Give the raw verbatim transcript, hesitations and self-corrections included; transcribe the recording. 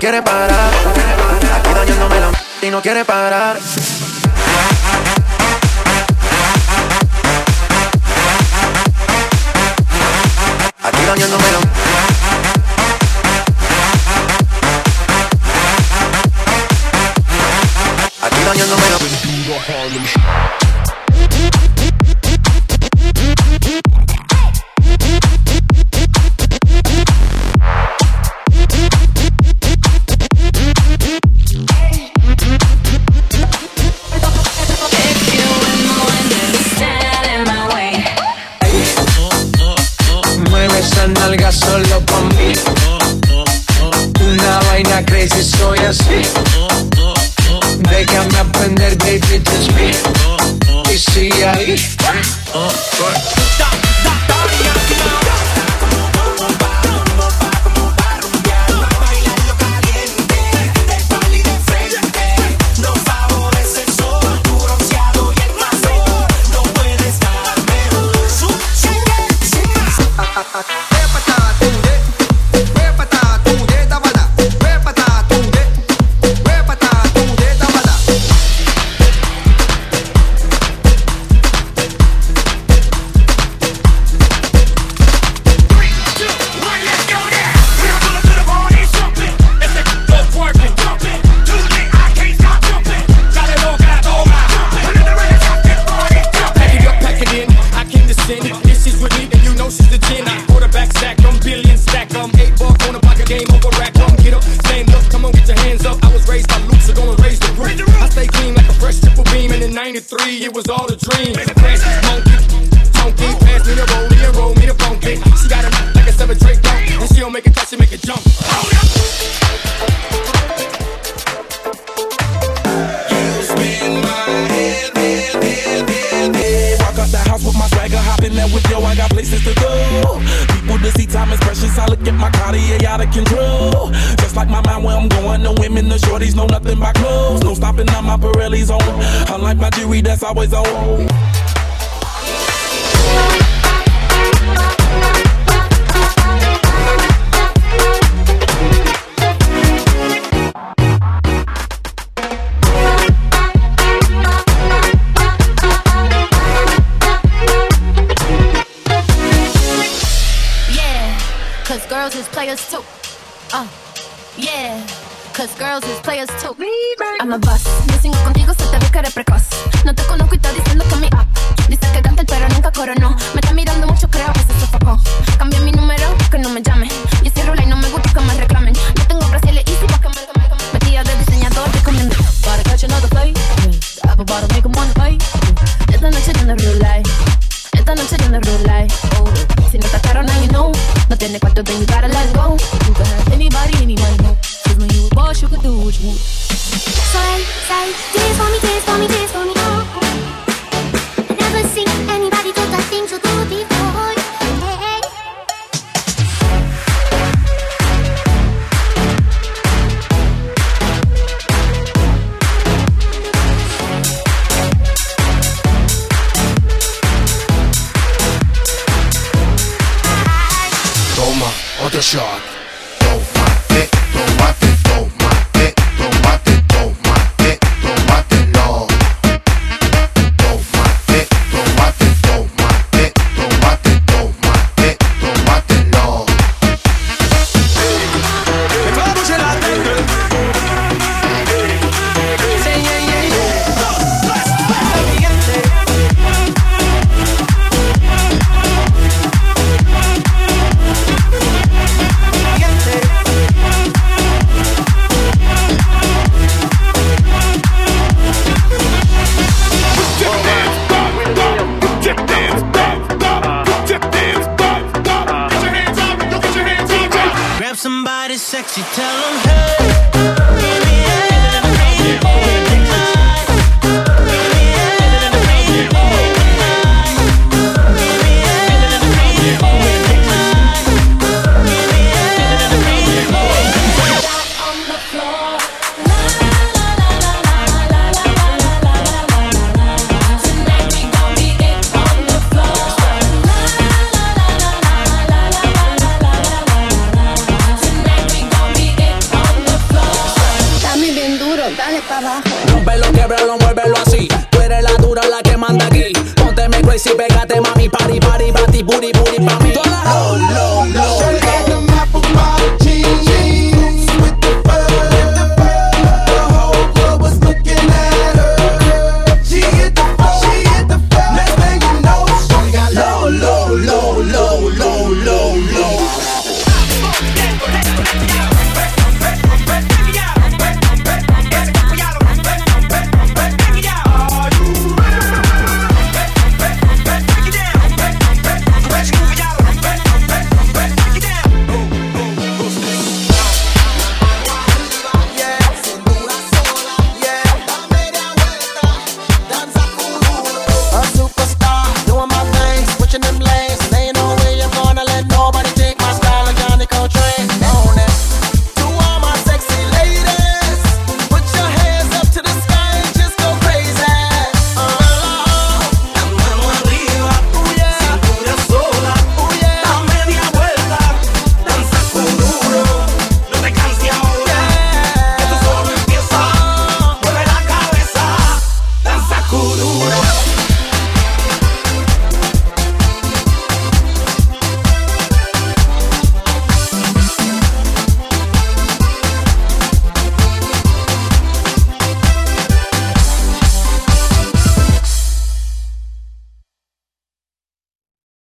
quiere parar. Aquí dañándome la y no quiere parar. Aquí dañándome la Aquí dañándome la nalga solo pa' mí. Una vaina crazy, soy así. Déjame aprender, baby, just me. Y sigue ahí. It was all a dream. Pass me monkey, monkey, pass me the rollie and roll me the funky. She got it like a seven Drake dunk, and she don't make it touch, she make it jump. You spin my head, head, head, head, head. Walk up the house with my swagger, hop in there with yo, I got places to go. People to see, time is precious, I look at my Cartier out of control. Just like my mind where I'm going, the women, the shorties know nothing but clothes. No stopping on my Pirelli's on. Unlike my jewelry that's always on. Yeah, cause girls is players too. Uh, yeah. Cause girls is players too. I'm a boss. Yo sigo contigo, se te ve que eres precoz. No te conozco y está diciendo que mi up. Dice que canta el pero nunca coronó. Me está mirando mucho, creo que se sofocó. Cambié mi número, que no me llamen. Yo cierro la y no me gusta que me reclamen. Yo tengo brasiles easy pa' que me reclamen. Vestida de diseñador, recomiendo. Para catch another play. The apple bottle make 'em wanna play. Esta noche yo no real life. Esta noche yo no real life. Oh, si no está caro, now you know. No tiene cuarto, then you gotta let it go. You can have anybody, any money, no. When you a boss, you could do what you want. So I say, dance for me, dance for me, dance for me. Oh. I never seen anybody do the things you do before. Hey. Toma, otro shot. Somebody sexy, tell them hey. sit back